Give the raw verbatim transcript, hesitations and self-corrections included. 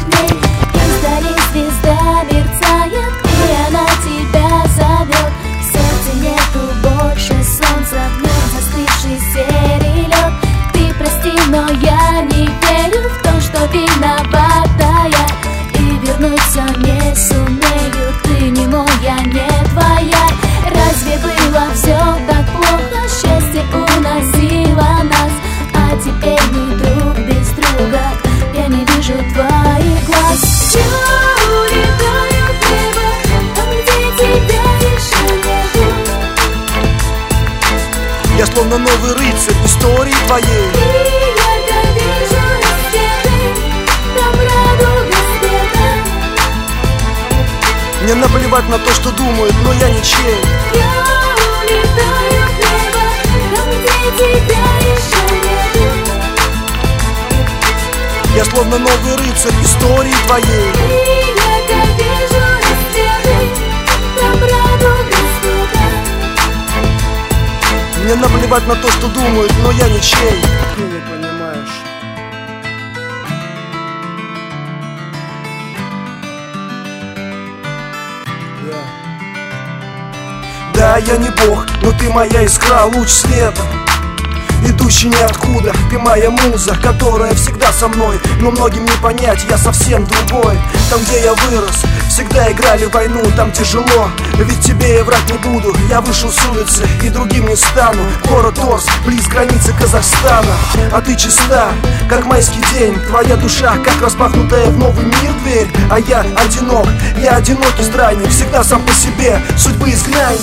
ней. Издали звезда мерцает, и она тебя зовет. В сердце нету больше солнца, в нем застывший серый лед. Ты прости, но я не верю в то, что виновата я, и вернуться не сумею. Ты не моя, не твоя. Разве было все так плохо? Счастье уносило нас, а теперь мы друг без друга. Я не вижу твоих глаз. Я улетаю в небо, там, где тебя еще нету. Я словно новый рыцарь истории твоей. И я вижу рассветы, там радуга света. Мне наплевать на то, что думают, но я ничей. Я улетаю в небо, там, где тебя еще нету. Я словно новый рыцарь истории твоей. И я вижу рассветы, там радуга света. Мне наплевать на то, что думают, но я ничей. Ты не понимаешь. Да, я не бог, но ты моя искра, луч света, идущий ниоткуда. Ты моя муза, которая всегда со мной, но многим не понять, я совсем другой. Там, где я вырос, всегда играли в войну. Там тяжело, ведь тебе я врать не буду. Я вышел с улицы и другим не стану. Город Орск, близ границы Казахстана. А ты чиста, как майский день. Твоя душа, как распахнутая в новый мир дверь. А я одинок, я одинокий странник, всегда сам по себе, судьбы изгнанник.